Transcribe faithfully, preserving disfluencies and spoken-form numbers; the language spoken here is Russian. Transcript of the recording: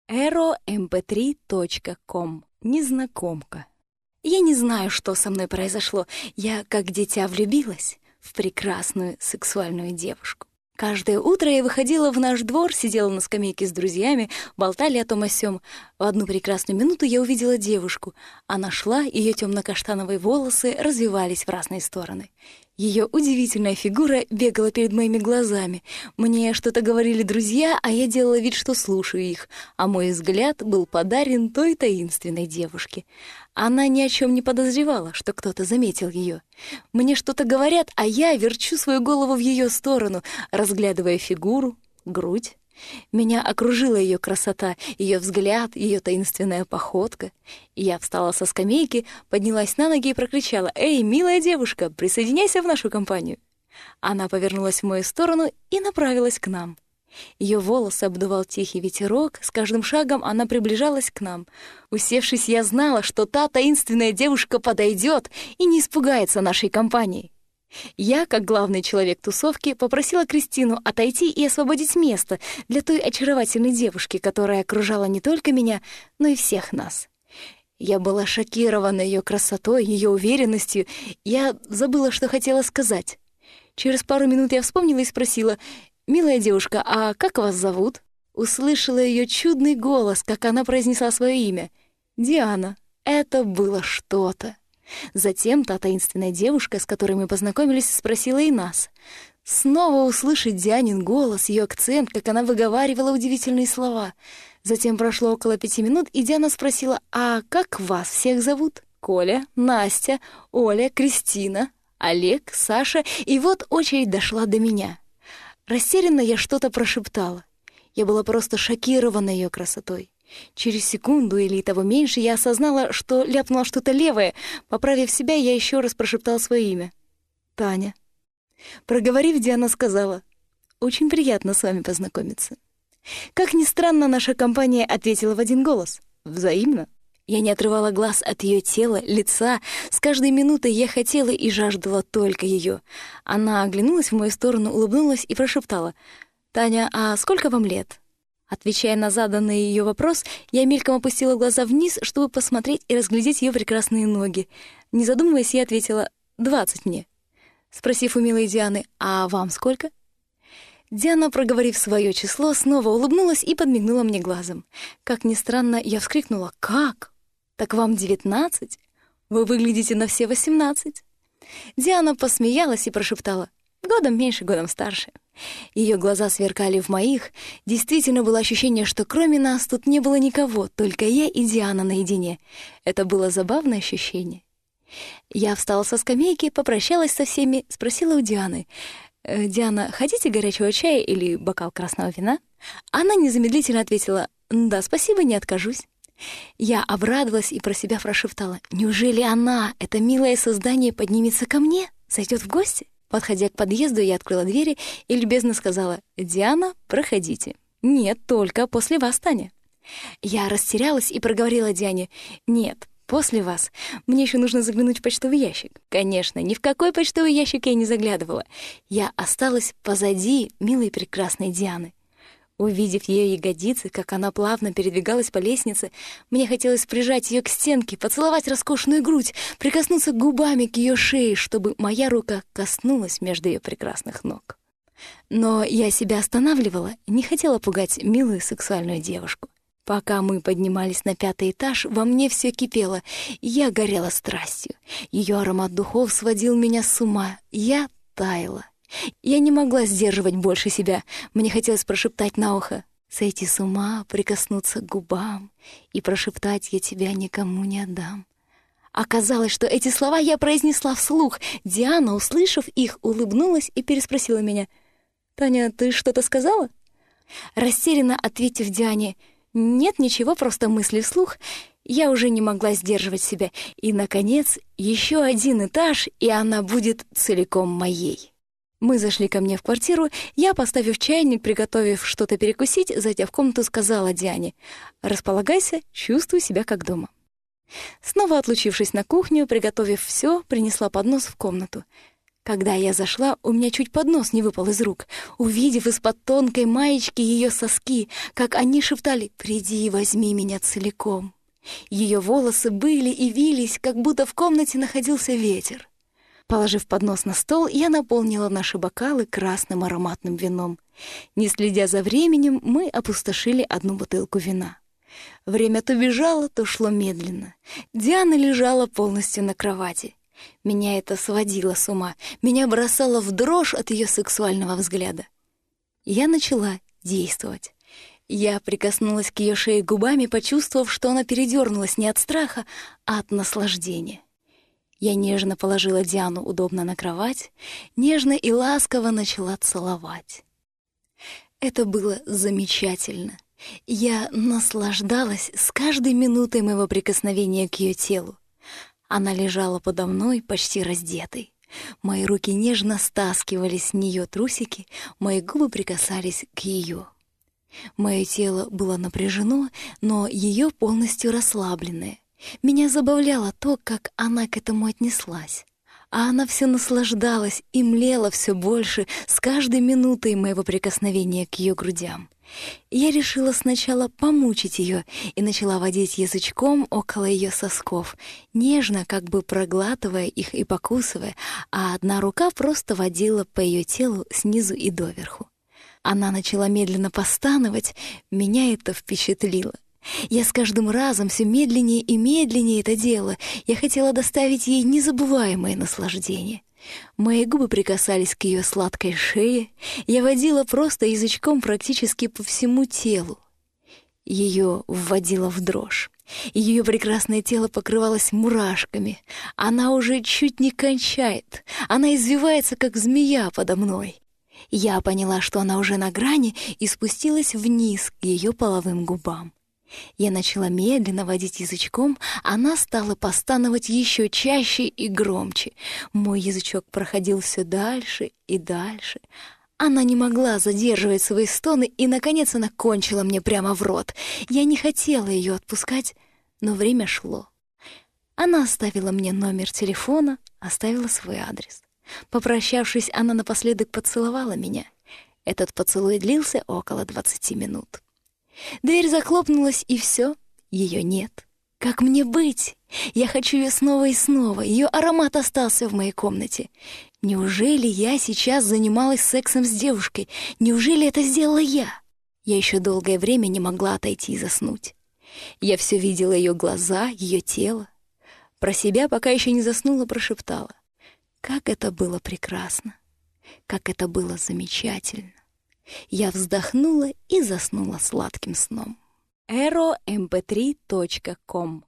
эро эм пэ три точка ком. Незнакомка. Я не знаю, что со мной произошло. Я, как дитя, влюбилась в прекрасную сексуальную девушку. Каждое утро я выходила в наш двор, сидела на скамейке с друзьями, болтали о том о сём. В одну прекрасную минуту я увидела девушку. Она шла, ее темно-каштановые волосы развивались в разные стороны. Ее удивительная фигура бегала перед моими глазами. Мне что-то говорили друзья, а я делала вид, что слушаю их, а мой взгляд был подарен той таинственной девушке. Она ни о чем не подозревала, что кто-то заметил ее. Мне что-то говорят, а я верчу свою голову в ее сторону, разглядывая фигуру, грудь. Меня окружила ее красота, ее взгляд, ее таинственная походка. Я встала со скамейки, поднялась на ноги и прокричала: «Эй, милая девушка, присоединяйся в нашу компанию!» Она повернулась в мою сторону и направилась к нам. Ее волосы обдувал тихий ветерок, с каждым шагом она приближалась к нам. Усевшись, я знала, что та таинственная девушка подойдет и не испугается нашей компании. Я, как главный человек тусовки, попросила Кристину отойти и освободить место для той очаровательной девушки, которая окружала не только меня, но и всех нас. Я была шокирована ее красотой, ее уверенностью. Я забыла, что хотела сказать. Через пару минут я вспомнила и спросила: «Милая девушка, а как вас зовут?» Услышала ее чудный голос, как она произнесла свое имя. «Диана». Это было что-то. Затем та таинственная девушка, с которой мы познакомились, спросила и нас. Снова услышать Дианин голос, ее акцент, как она выговаривала удивительные слова. Затем прошло около пяти минут, и Диана спросила: «А как вас всех зовут?» «Коля, Настя, Оля, Кристина, Олег, Саша». И вот очередь дошла до меня. Растерянно я что-то прошептала. Я была просто шокирована ее красотой. Через секунду или того меньше я осознала, что ляпнула что-то левое. Поправив себя, я еще раз прошептала свое имя. «Таня». Проговорив, Диана сказала: «Очень приятно с вами познакомиться». Как ни странно, наша компания ответила в один голос: «Взаимно». Я не отрывала глаз от ее тела, лица. С каждой минутой я хотела и жаждала только ее. Она оглянулась в мою сторону, улыбнулась и прошептала: «Таня, а сколько вам лет?» Отвечая на заданный ее вопрос, я мельком опустила глаза вниз, чтобы посмотреть и разглядеть ее прекрасные ноги. Не задумываясь, я ответила: «Двадцать мне». Спросив у милой Дианы: «А вам сколько?» Диана, проговорив свое число, снова улыбнулась и подмигнула мне глазом. Как ни странно, я вскрикнула: «Как? Так вам девятнадцать? Вы выглядите на все восемнадцать». Диана посмеялась и прошептала: «Годом меньше, годом старше». Ее глаза сверкали в моих. Действительно было ощущение, что кроме нас тут не было никого, только я и Диана наедине. Это было забавное ощущение. Я встала со скамейки, попрощалась со всеми, спросила у Дианы: «Э, «Диана, хотите горячего чая или бокал красного вина?» Она незамедлительно ответила: «Да, спасибо, не откажусь». Я обрадовалась и про себя прошептала: «Неужели она, это милое создание, поднимется ко мне, зайдет в гости?» Подходя к подъезду, я открыла двери и любезно сказала: «Диана, проходите». «Нет, только после вас, Таня». Я растерялась и проговорила Диане: «Нет, после вас. Мне еще нужно заглянуть в почтовый ящик». Конечно, ни в какой почтовый ящик я не заглядывала. Я осталась позади милой прекрасной Дианы. Увидев ее ягодицы, как она плавно передвигалась по лестнице, мне хотелось прижать ее к стенке, поцеловать роскошную грудь, прикоснуться губами к ее шее, чтобы моя рука коснулась между ее прекрасных ног. Но я себя останавливала и не хотела пугать милую сексуальную девушку. Пока мы поднимались на пятый этаж, во мне все кипело, и я горела страстью. Ее аромат духов сводил меня с ума, я таяла. Я не могла сдерживать больше себя. Мне хотелось прошептать на ухо: «Сойти с ума, прикоснуться к губам и прошептать: я тебя никому не отдам». Оказалось, что эти слова я произнесла вслух. Диана, услышав их, улыбнулась и переспросила меня: «Таня, ты что-то сказала?» Растерянно ответив Диане: «Нет, ничего, просто мысли вслух», я уже не могла сдерживать себя. И, наконец, еще один этаж, и она будет целиком моей. Мы зашли ко мне в квартиру. Я, поставив чайник, приготовив что-то перекусить, зайдя в комнату, сказала Диане: «Располагайся, чувствуй себя как дома». Снова отлучившись на кухню, приготовив все, принесла поднос в комнату. Когда я зашла, у меня чуть поднос не выпал из рук, увидев из-под тонкой маечки ее соски, как они шептали «Приди, возьми меня целиком». Ее волосы были и вились, как будто в комнате находился ветер. Положив поднос на стол, я наполнила наши бокалы красным ароматным вином. Не следя за временем, мы опустошили одну бутылку вина. Время то бежало, то шло медленно. Диана лежала полностью на кровати. Меня это сводило с ума, меня бросало в дрожь от ее сексуального взгляда. Я начала действовать. Я прикоснулась к ее шее губами, почувствовав, что она передернулась не от страха, а от наслаждения. Я нежно положила Диану удобно на кровать, нежно и ласково начала целовать. Это было замечательно. Я наслаждалась с каждой минутой моего прикосновения к ее телу. Она лежала подо мной, почти раздетой. Мои руки нежно стаскивали с нее трусики, мои губы прикасались к ее. Мое тело было напряжено, но ее полностью расслабленное. Меня забавляло то, как она к этому отнеслась. А она все наслаждалась и млела все больше с каждой минутой моего прикосновения к ее грудям. Я решила сначала помучить ее и начала водить язычком около ее сосков, нежно, как бы проглатывая их и покусывая, а одна рука просто водила по ее телу снизу и доверху. Она начала медленно постановать, меня это впечатлило. Я с каждым разом все медленнее и медленнее это делала. Я хотела доставить ей незабываемое наслаждение. Мои губы прикасались к ее сладкой шее. Я водила просто язычком практически по всему телу. Ее вводила в дрожь. Ее прекрасное тело покрывалось мурашками. Она уже чуть не кончает. Она извивается, как змея подо мной. Я поняла, что она уже на грани, и спустилась вниз к ее половым губам. Я начала медленно водить язычком, она стала постановать еще чаще и громче. Мой язычок проходил все дальше и дальше. Она не могла задерживать свои стоны, и, наконец, она кончила мне прямо в рот. Я не хотела ее отпускать, но время шло. Она оставила мне номер телефона, оставила свой адрес. Попрощавшись, она напоследок поцеловала меня. Этот поцелуй длился около двадцати минут. Дверь захлопнулась, и все, ее нет. Как мне быть? Я хочу ее снова и снова. Ее аромат остался в моей комнате. Неужели я сейчас занималась сексом с девушкой? Неужели это сделала я? Я еще долгое время не могла отойти и заснуть. Я все видела ее глаза, ее тело. Про себя, пока еще не заснула, прошептала: как это было прекрасно, как это было замечательно. Я вздохнула и заснула сладким сном. эро эм пэ три точка ком